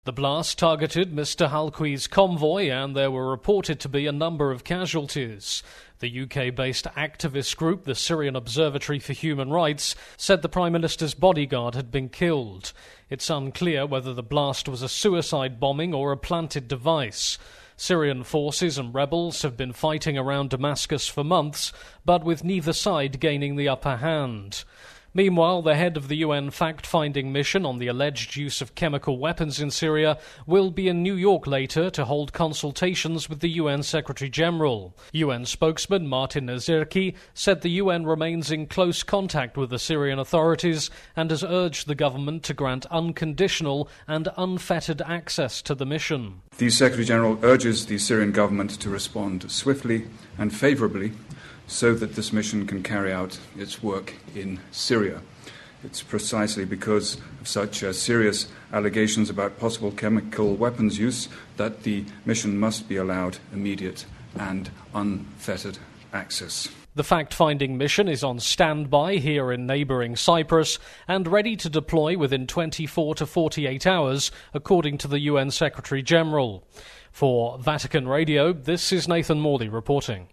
The blast targeted Mr. Halqui's convoy, and there were reported to be a number of casualties. The UK-based activist group, the Syrian Observatory for Human Rights, said the Prime Minister's bodyguard had been killed. It's unclear whether the blast was a suicide bombing or a planted device. Syrian forces and rebels have been fighting around Damascus for months, but with neither side gaining the upper hand. Meanwhile, the head of the UN fact-finding mission on the alleged use of chemical weapons in Syria will be in New York later to hold consultations with the UN Secretary-General. UN spokesman Martin Nezirki said the UN remains in close contact with the Syrian authorities and has urged the government to grant unconditional and unfettered access to the mission. The Secretary-General urges the Syrian government to respond swiftly and favourably so that this mission can carry out its work in Syria. It's precisely because of such serious allegations about possible chemical weapons use that the mission must be allowed immediate and unfettered access. The fact-finding mission is on standby here in neighbouring Cyprus and ready to deploy within 24 to 48 hours, according to the UN Secretary-General. For Vatican Radio, this is Nathan Morley reporting.